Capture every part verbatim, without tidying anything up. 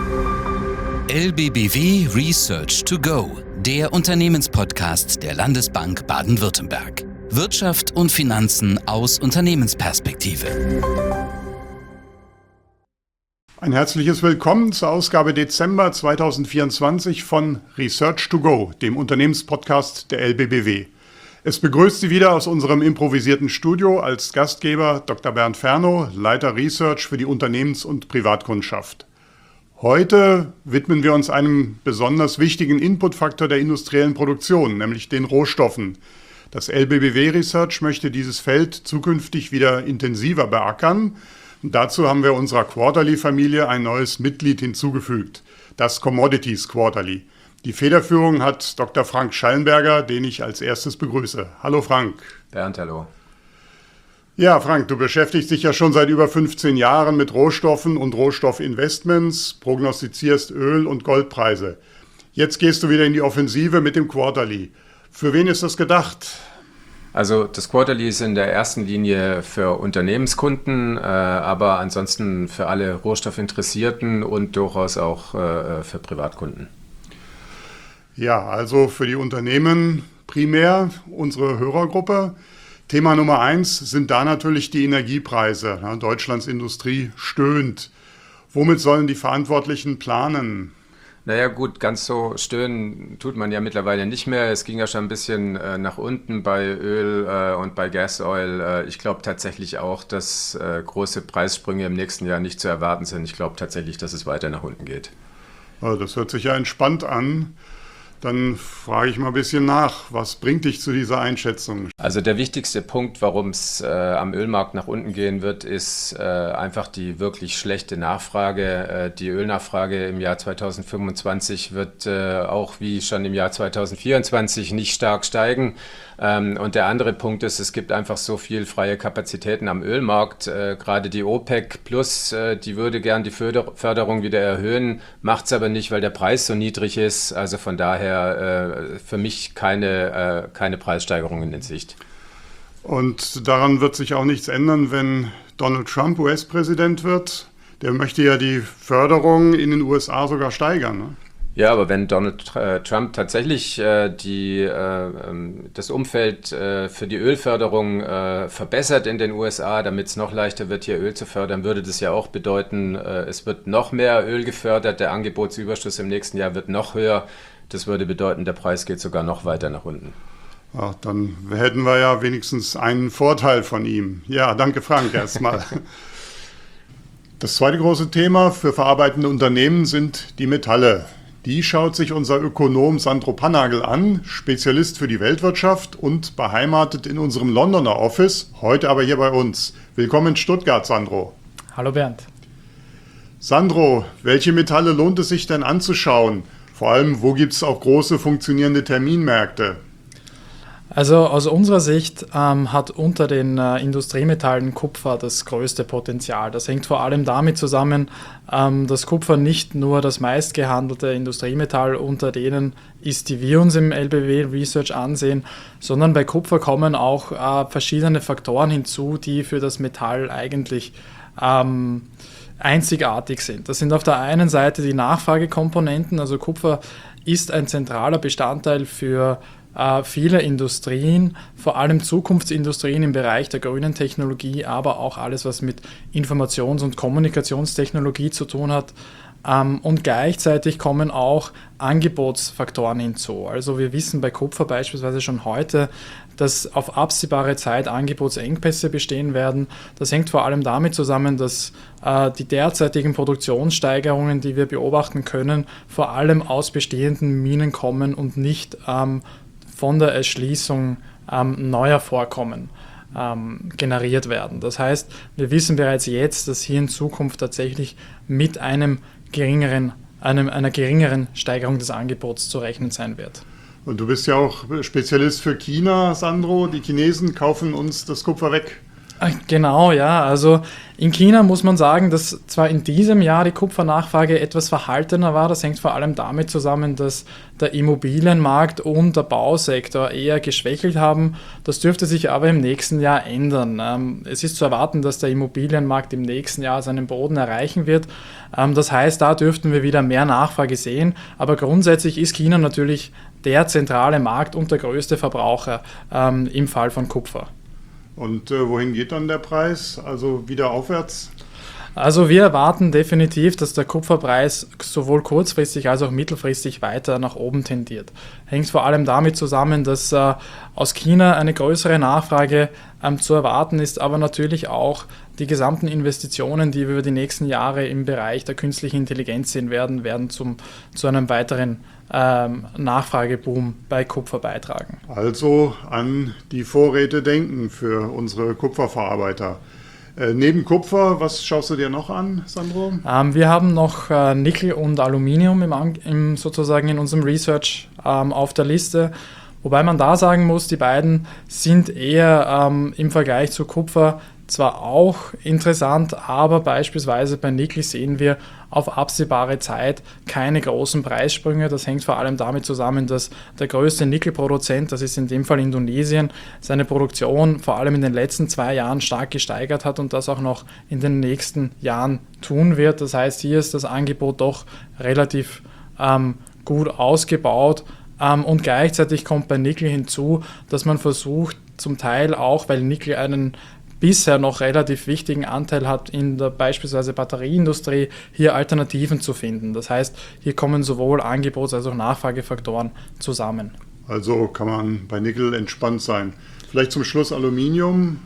L B B W Research to Go, der Unternehmenspodcast der Landesbank Baden-Württemberg. Wirtschaft und Finanzen aus Unternehmensperspektive. Ein herzliches Willkommen zur Ausgabe Dezember zweitausendvierundzwanzig von Research to Go, dem Unternehmenspodcast der L B B W. Es begrüßt Sie wieder aus unserem improvisierten Studio als Gastgeber Doktor Bernd Fernow, Leiter Research für die Unternehmens- und Privatkundschaft. Heute widmen wir uns einem besonders wichtigen Inputfaktor der industriellen Produktion, nämlich den Rohstoffen. Das L B B W Research möchte dieses Feld zukünftig wieder intensiver beackern. Und dazu haben wir unserer Quarterly-Familie ein neues Mitglied hinzugefügt, das Commodities Quarterly. Die Federführung hat Doktor Frank Schallenberger, den ich als erstes begrüße. Hallo Frank. Bernd, hallo. Ja, Frank, du beschäftigst dich ja schon seit über fünfzehn Jahren mit Rohstoffen und Rohstoffinvestments, prognostizierst Öl- und Goldpreise. Jetzt gehst du wieder in die Offensive mit dem Quarterly. Für wen ist das gedacht? Also das Quarterly ist in der ersten Linie für Unternehmenskunden, äh, aber ansonsten für alle Rohstoffinteressierten und durchaus auch äh, für Privatkunden. Ja, also für die Unternehmen primär unsere Hörergruppe. Thema Nummer eins sind da natürlich die Energiepreise. Ja, Deutschlands Industrie stöhnt. Womit sollen die Verantwortlichen planen? Naja gut, ganz so stöhnen tut man ja mittlerweile nicht mehr. Es ging ja schon ein bisschen äh, nach unten bei Öl äh, und bei Gasoil. Äh, ich glaube tatsächlich auch, dass äh, große Preissprünge im nächsten Jahr nicht zu erwarten sind. Ich glaube tatsächlich, dass es weiter nach unten geht. Also das hört sich ja entspannt an. Dann frage ich mal ein bisschen nach, was bringt dich zu dieser Einschätzung? Also der wichtigste Punkt, warum es äh, am Ölmarkt nach unten gehen wird, ist äh, einfach die wirklich schlechte Nachfrage. Äh, die Ölnachfrage im Jahr zweitausendfünfundzwanzig wird äh, auch wie schon im Jahr zweitausendvierundzwanzig nicht stark steigen. Ähm, und der andere Punkt ist, es gibt einfach so viel freie Kapazitäten am Ölmarkt. Äh, gerade die OPEC Plus, äh, die würde gern die Förder- Förderung wieder erhöhen, macht es aber nicht, weil der Preis so niedrig ist. Also von daher äh, für mich keine, äh, keine Preissteigerungen in Sicht. Und daran wird sich auch nichts ändern, wenn Donald Trump U S-Präsident wird. Der möchte ja die Förderung in den U S A sogar steigern, ne? Ja, aber wenn Donald äh, Trump tatsächlich äh, die, äh, das Umfeld äh, für die Ölförderung äh, verbessert in den U S A, damit es noch leichter wird, hier Öl zu fördern, würde das ja auch bedeuten, äh, es wird noch mehr Öl gefördert, der Angebotsüberschuss im nächsten Jahr wird noch höher. Das würde bedeuten, der Preis geht sogar noch weiter nach unten. Ach, dann hätten wir ja wenigstens einen Vorteil von ihm. Ja, danke Frank erstmal. Das zweite große Thema für verarbeitende Unternehmen sind die Metalle. Die schaut sich unser Ökonom Sandro Pannagel an, Spezialist für die Weltwirtschaft und beheimatet in unserem Londoner Office, heute aber hier bei uns. Willkommen in Stuttgart, Sandro. Hallo Bernd. Sandro, welche Metalle lohnt es sich denn anzuschauen? Vor allem, wo gibt es auch große funktionierende Terminmärkte? Also aus unserer Sicht ähm, hat unter den äh, Industriemetallen Kupfer das größte Potenzial. Das hängt vor allem damit zusammen, ähm, dass Kupfer nicht nur das meistgehandelte Industriemetall unter denen ist, die wir uns im L B B W Research ansehen, sondern bei Kupfer kommen auch äh, verschiedene Faktoren hinzu, die für das Metall eigentlich ähm, einzigartig sind. Das sind auf der einen Seite die Nachfragekomponenten, also Kupfer ist ein zentraler Bestandteil für viele Industrien, vor allem Zukunftsindustrien im Bereich der grünen Technologie, aber auch alles, was mit Informations- und Kommunikationstechnologie zu tun hat. Und gleichzeitig kommen auch Angebotsfaktoren hinzu. Also wir wissen bei Kupfer beispielsweise schon heute, dass auf absehbare Zeit Angebotsengpässe bestehen werden. Das hängt vor allem damit zusammen, dass äh, die derzeitigen Produktionssteigerungen, die wir beobachten können, vor allem aus bestehenden Minen kommen und nicht ähm, von der Erschließung ähm, neuer Vorkommen ähm, generiert werden. Das heißt, wir wissen bereits jetzt, dass hier in Zukunft tatsächlich mit einem geringeren, einem, einer geringeren Steigerung des Angebots zu rechnen sein wird. Und du bist ja auch Spezialist für China, Sandro. Die Chinesen kaufen uns das Kupfer weg. Genau, ja. Also in China muss man sagen, dass zwar in diesem Jahr die Kupfernachfrage etwas verhaltener war. Das hängt vor allem damit zusammen, dass der Immobilienmarkt und der Bausektor eher geschwächelt haben. Das dürfte sich aber im nächsten Jahr ändern. Ähm, es ist zu erwarten, dass der Immobilienmarkt im nächsten Jahr seinen Boden erreichen wird. Ähm, das heißt, da dürften wir wieder mehr Nachfrage sehen. Aber grundsätzlich ist China natürlich der zentrale Markt und der größte Verbraucher ähm, im Fall von Kupfer. Und äh, wohin geht dann der Preis? Also wieder aufwärts? Also wir erwarten definitiv, dass der Kupferpreis sowohl kurzfristig als auch mittelfristig weiter nach oben tendiert. Hängt vor allem damit zusammen, dass äh, aus China eine größere Nachfrage ähm, zu erwarten ist, aber natürlich auch die gesamten Investitionen, die wir über die nächsten Jahre im Bereich der künstlichen Intelligenz sehen werden, werden zum, zu einem weiteren ähm, Nachfrageboom bei Kupfer beitragen. Also an die Vorräte denken für unsere Kupferverarbeiter. Äh, neben Kupfer, was schaust du dir noch an, Sandro? Ähm, wir haben noch äh, Nickel und Aluminium im, im, sozusagen in unserem Research ähm, auf der Liste. Wobei man da sagen muss, die beiden sind eher ähm, im Vergleich zu Kupfer zwar auch interessant, aber beispielsweise bei Nickel sehen wir auf absehbare Zeit keine großen Preissprünge. Das hängt vor allem damit zusammen, dass der größte Nickelproduzent, das ist in dem Fall Indonesien, seine Produktion vor allem in den letzten zwei Jahren stark gesteigert hat und das auch noch in den nächsten Jahren tun wird. Das heißt, hier ist das Angebot doch relativ ähm, gut ausgebaut. Ähm, und gleichzeitig kommt bei Nickel hinzu, dass man versucht, zum Teil auch, weil Nickel einen bisher noch relativ wichtigen Anteil hat in der beispielsweise Batterieindustrie, hier Alternativen zu finden. Das heißt, hier kommen sowohl Angebots- als auch Nachfragefaktoren zusammen. Also kann man bei Nickel entspannt sein. Vielleicht zum Schluss Aluminium.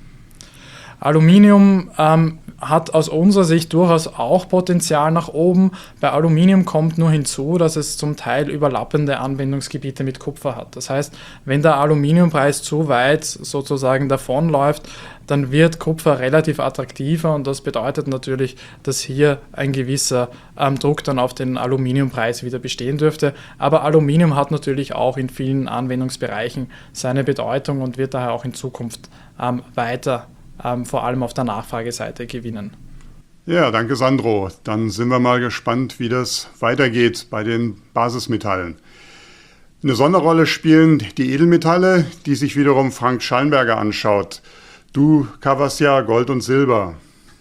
Aluminium ähm, hat aus unserer Sicht durchaus auch Potenzial nach oben. Bei Aluminium kommt nur hinzu, dass es zum Teil überlappende Anwendungsgebiete mit Kupfer hat. Das heißt, wenn der Aluminiumpreis zu weit sozusagen davonläuft, dann wird Kupfer relativ attraktiver und das bedeutet natürlich, dass hier ein gewisser ähm, Druck dann auf den Aluminiumpreis wieder bestehen dürfte. Aber Aluminium hat natürlich auch in vielen Anwendungsbereichen seine Bedeutung und wird daher auch in Zukunft ähm, weiter Ähm, vor allem auf der Nachfrageseite gewinnen. Ja, danke Sandro. Dann sind wir mal gespannt, wie das weitergeht bei den Basismetallen. Eine Sonderrolle spielen die Edelmetalle, die sich wiederum Frank Schallenberger anschaut. Du coverst ja Gold und Silber.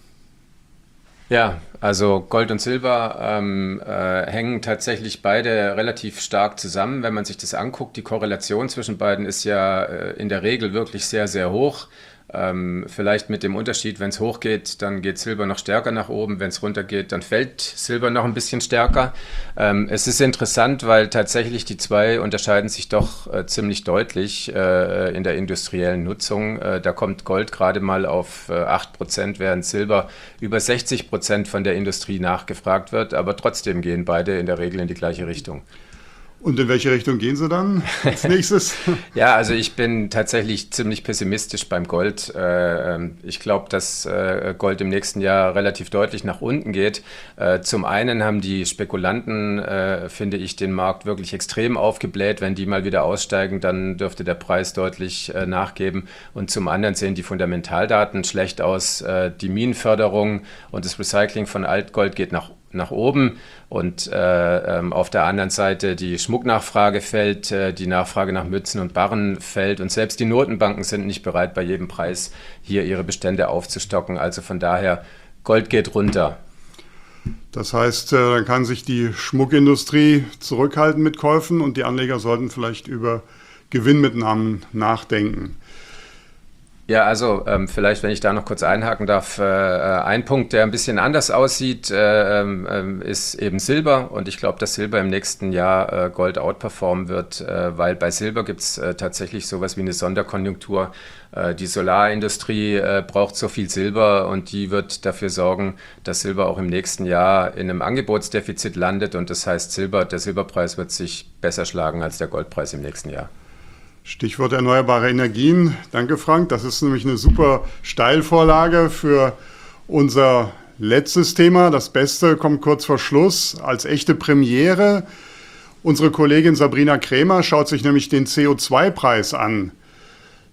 Ja, also Gold und Silber ähm, äh, hängen tatsächlich beide relativ stark zusammen. Wenn man sich das anguckt, die Korrelation zwischen beiden ist ja äh, in der Regel wirklich sehr, sehr hoch. Ähm, vielleicht mit dem Unterschied, wenn es hochgeht, dann geht Silber noch stärker nach oben, wenn es runtergeht, dann fällt Silber noch ein bisschen stärker. Ähm, es ist interessant, weil tatsächlich die zwei unterscheiden sich doch äh, ziemlich deutlich äh, in der industriellen Nutzung. Äh, da kommt Gold gerade mal auf äh, acht Prozent, während Silber über sechzig Prozent von der Industrie nachgefragt wird, aber trotzdem gehen beide in der Regel in die gleiche Richtung. Und in welche Richtung gehen Sie dann als nächstes? Ja, also ich bin tatsächlich ziemlich pessimistisch beim Gold. Ich glaube, dass Gold im nächsten Jahr relativ deutlich nach unten geht. Zum einen haben die Spekulanten, finde ich, den Markt wirklich extrem aufgebläht. Wenn die mal wieder aussteigen, dann dürfte der Preis deutlich nachgeben. Und zum anderen sehen die Fundamentaldaten schlecht aus. Die Minenförderung und das Recycling von Altgold geht nach nach oben und äh, ähm, auf der anderen Seite die Schmucknachfrage fällt, äh, die Nachfrage nach Mützen und Barren fällt und selbst die Notenbanken sind nicht bereit, bei jedem Preis hier ihre Bestände aufzustocken. Also von daher, Gold geht runter. Das heißt, äh, dann kann sich die Schmuckindustrie zurückhalten mit Käufen und die Anleger sollten vielleicht über Gewinnmitnahmen nachdenken. Ja, also ähm, vielleicht, wenn ich da noch kurz einhaken darf, äh, ein Punkt, der ein bisschen anders aussieht, äh, äh, ist eben Silber. Und ich glaube, dass Silber im nächsten Jahr äh, Gold outperformen wird, äh, weil bei Silber gibt es äh, tatsächlich sowas wie eine Sonderkonjunktur. Äh, die Solarindustrie äh, braucht so viel Silber und die wird dafür sorgen, dass Silber auch im nächsten Jahr in einem Angebotsdefizit landet. Und das heißt, Silber, der Silberpreis wird sich besser schlagen als der Goldpreis im nächsten Jahr. Stichwort erneuerbare Energien. Danke, Frank. Das ist nämlich eine super Steilvorlage für unser letztes Thema. Das Beste kommt kurz vor Schluss als echte Premiere. Unsere Kollegin Sabrina Krämer schaut sich nämlich den C O zwei Preis an.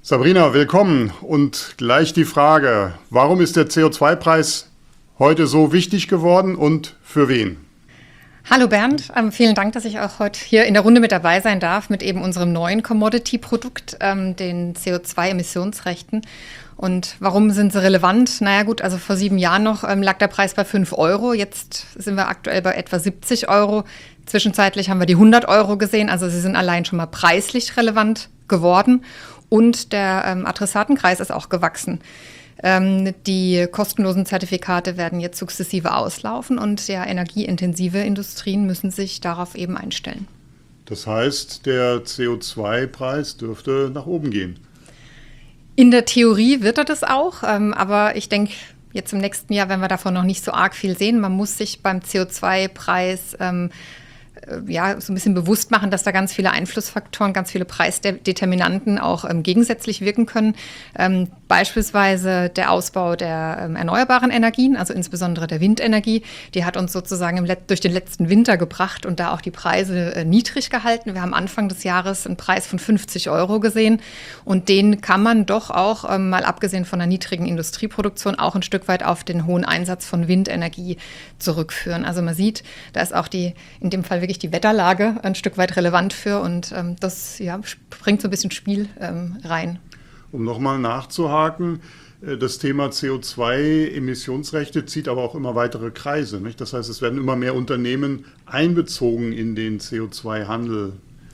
Sabrina, willkommen und gleich die Frage, warum ist der C O zwei Preis heute so wichtig geworden und für wen? Hallo Bernd, ähm, vielen Dank, dass ich auch heute hier in der Runde mit dabei sein darf mit eben unserem neuen Commodity-Produkt, ähm, den C O zwei Emissionsrechten. Und warum sind sie relevant? Naja gut, also vor sieben Jahren noch ähm, lag der Preis bei fünf Euro, jetzt sind wir aktuell bei etwa siebzig Euro. Zwischenzeitlich haben wir die hundert Euro gesehen, also sie sind allein schon mal preislich relevant geworden und der ähm, Adressatenkreis ist auch gewachsen. Ähm, die kostenlosen Zertifikate werden jetzt sukzessive auslaufen und ja, energieintensive Industrien müssen sich darauf eben einstellen. Das heißt, der C O zwei Preis dürfte nach oben gehen. In der Theorie wird er das auch, ähm, aber ich denke, jetzt im nächsten Jahr werden wir davon noch nicht so arg viel sehen. Man muss sich beim C O zwei Preis ähm, ja, so ein bisschen bewusst machen, dass da ganz viele Einflussfaktoren, ganz viele Preisdeterminanten auch ähm, gegensätzlich wirken können. Ähm, beispielsweise der Ausbau der ähm, erneuerbaren Energien, also insbesondere der Windenergie, die hat uns sozusagen im Let- durch den letzten Winter gebracht und da auch die Preise äh, niedrig gehalten. Wir haben Anfang des Jahres einen Preis von fünfzig Euro gesehen und den kann man doch auch, ähm, mal abgesehen von der niedrigen Industrieproduktion, auch ein Stück weit auf den hohen Einsatz von Windenergie zurückführen. Also man sieht, da ist auch die, in dem Fall wirklich die Wetterlage ein Stück weit relevant für und ähm, das ja, bringt so ein bisschen Spiel ähm, rein. Um nochmal nachzuhaken, das Thema C O zwei Emissionsrechte zieht aber auch immer weitere Kreise, nicht? Das heißt, es werden immer mehr Unternehmen einbezogen in den C O zwei Handel.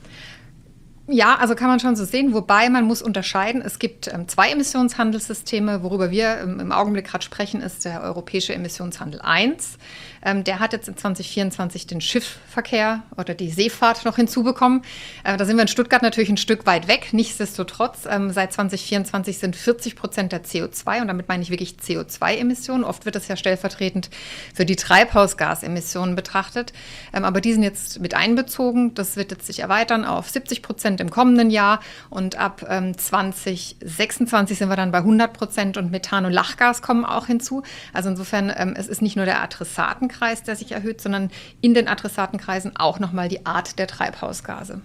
Ja, also kann man schon so sehen, wobei man muss unterscheiden. Es gibt ähm, zwei Emissionshandelssysteme. Worüber wir ähm, im Augenblick gerade sprechen, ist der Europäische Emissionshandel eins. Ähm, der hat jetzt in zwanzig vierundzwanzig den Schiffsverkehr oder die Seefahrt noch hinzubekommen. Äh, da sind wir in Stuttgart natürlich ein Stück weit weg. Nichtsdestotrotz, ähm, seit zwanzig vierundzwanzig sind vierzig Prozent der C O zwei, und damit meine ich wirklich C O zwei Emissionen. Oft wird das ja stellvertretend für die Treibhausgasemissionen betrachtet. Ähm, aber die sind jetzt mit einbezogen. Das wird jetzt sich erweitern auf siebzig Prozent im kommenden Jahr und ab ähm, zwanzig sechsundzwanzig sind wir dann bei hundert Prozent und Methan und Lachgas kommen auch hinzu. Also insofern, ähm, es ist nicht nur der Adressatenkreis, der sich erhöht, sondern in den Adressatenkreisen auch nochmal die Art der Treibhausgase.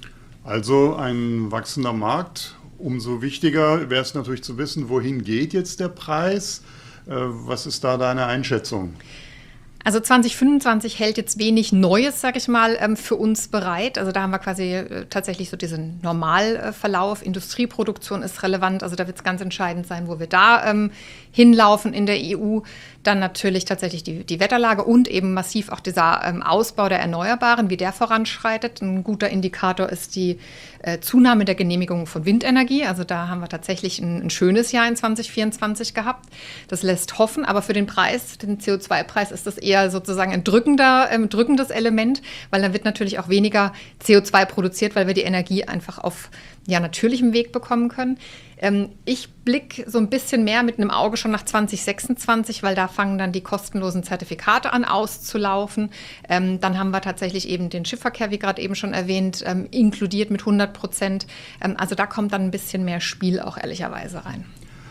Also ein wachsender Markt. Umso wichtiger wäre es natürlich zu wissen, wohin geht jetzt der Preis? Äh, was ist da deine Einschätzung? Also zwanzig fünfundzwanzig hält jetzt wenig Neues, sage ich mal, für uns bereit. Also da haben wir quasi tatsächlich so diesen Normalverlauf. Industrieproduktion ist relevant. Also da wird es ganz entscheidend sein, wo wir da ähm, hinlaufen in der E U. Dann natürlich tatsächlich die, die Wetterlage und eben massiv auch dieser ähm, Ausbau der Erneuerbaren, wie der voranschreitet. Ein guter Indikator ist die äh, Zunahme der Genehmigungen von Windenergie. Also da haben wir tatsächlich ein, ein schönes Jahr in zwanzig vierundzwanzig gehabt. Das lässt hoffen, aber für den Preis, den C O zwei Preis, ist das eher sozusagen ein drückender, ähm, drückendes Element, weil dann wird natürlich auch weniger C O zwei produziert, weil wir die Energie einfach auf ja, natürlichem Weg bekommen können. Ähm, ich blicke so ein bisschen mehr mit einem Auge schon nach zwanzig sechsundzwanzig, weil da fangen dann die kostenlosen Zertifikate an auszulaufen. Ähm, dann haben wir tatsächlich eben den Schiffsverkehr, wie gerade eben schon erwähnt, ähm, inkludiert mit hundert Prozent. Ähm, also da kommt dann ein bisschen mehr Spiel auch ehrlicherweise rein.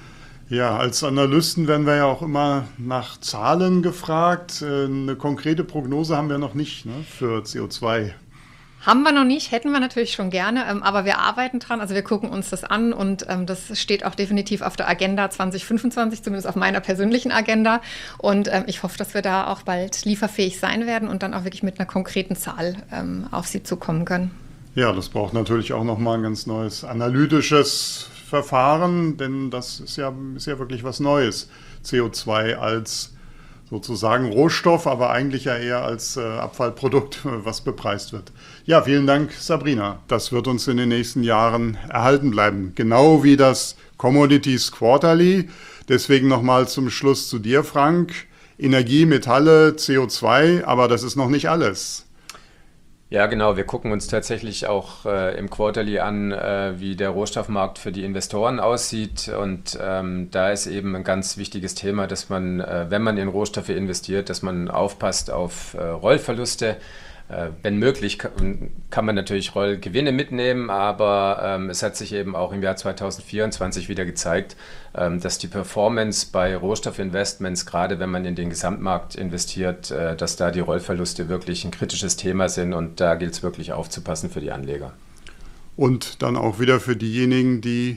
Ja, als Analysten werden wir ja auch immer nach Zahlen gefragt. Eine konkrete Prognose haben wir noch nicht, ne, für C O zwei. Haben wir noch nicht, hätten wir natürlich schon gerne, ähm, aber wir arbeiten dran, also wir gucken uns das an und ähm, das steht auch definitiv auf der Agenda zwanzig fünfundzwanzig, zumindest auf meiner persönlichen Agenda, und ähm, ich hoffe, dass wir da auch bald lieferfähig sein werden und dann auch wirklich mit einer konkreten Zahl ähm, auf Sie zukommen können. Ja, das braucht natürlich auch nochmal ein ganz neues analytisches Verfahren, denn das ist ja, ist ja wirklich was Neues, C O zwei als sozusagen Rohstoff, aber eigentlich ja eher als äh, Abfallprodukt, was bepreist wird. Ja, vielen Dank, Sabrina. Das wird uns in den nächsten Jahren erhalten bleiben. Genau wie das Commodities Quarterly. Deswegen nochmal zum Schluss zu dir, Frank. Energie, Metalle, C O zwei, aber das ist noch nicht alles. Ja, genau. Wir gucken uns tatsächlich auch äh, im Quarterly an, äh, wie der Rohstoffmarkt für die Investoren aussieht. Und ähm, da ist eben ein ganz wichtiges Thema, dass man, äh, wenn man in Rohstoffe investiert, dass man aufpasst auf äh, Rollverluste. Äh, wenn möglich kann, kann man natürlich Rollgewinne mitnehmen, aber ähm, es hat sich eben auch im Jahr zwanzig vierundzwanzig wieder gezeigt, ähm, dass die Performance bei Rohstoffinvestments, gerade wenn man in den Gesamtmarkt investiert, äh, dass da die Rollverluste wirklich ein kritisches Thema sind, und da gilt es wirklich aufzupassen für die Anleger. Und dann auch wieder für diejenigen, die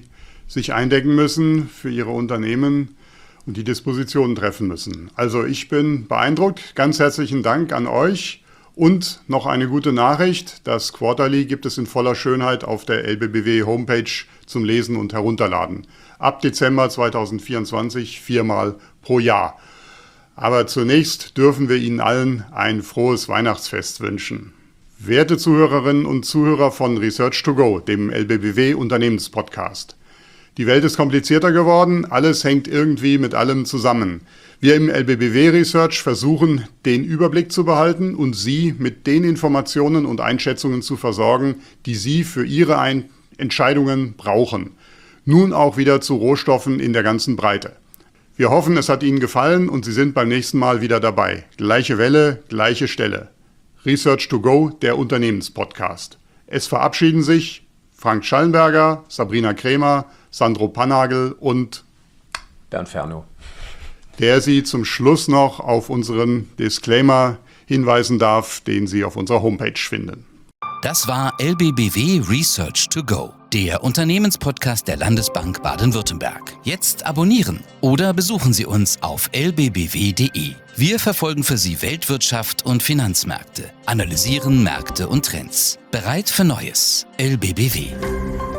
sich eindecken müssen für ihre Unternehmen und die Dispositionen treffen müssen. Also ich bin beeindruckt. Ganz herzlichen Dank an euch und noch eine gute Nachricht. Das Quarterly gibt es in voller Schönheit auf der L B B W Homepage zum Lesen und Herunterladen. Ab Dezember zweitausendvierundzwanzig viermal pro Jahr. Aber zunächst dürfen wir Ihnen allen ein frohes Weihnachtsfest wünschen. Werte Zuhörerinnen und Zuhörer von Research to Go, dem L B B W Unternehmenspodcast. Die Welt ist komplizierter geworden, alles hängt irgendwie mit allem zusammen. Wir im L B B W Research versuchen, den Überblick zu behalten und Sie mit den Informationen und Einschätzungen zu versorgen, die Sie für Ihre Ein- Entscheidungen brauchen. Nun auch wieder zu Rohstoffen in der ganzen Breite. Wir hoffen, es hat Ihnen gefallen und Sie sind beim nächsten Mal wieder dabei. Gleiche Welle, gleiche Stelle. Research to Go, der Unternehmenspodcast. Es verabschieden sich Frank Schallenberger, Sabrina Krämer, Sandro Pannagel und Bernd Fernow, der Sie zum Schluss noch auf unseren Disclaimer hinweisen darf, den Sie auf unserer Homepage finden. Das war L B B W Research to Go, der Unternehmenspodcast der Landesbank Baden-Württemberg. Jetzt abonnieren oder besuchen Sie uns auf l b b w punkt d e. Wir verfolgen für Sie Weltwirtschaft und Finanzmärkte, analysieren Märkte und Trends. Bereit für Neues. L B B W.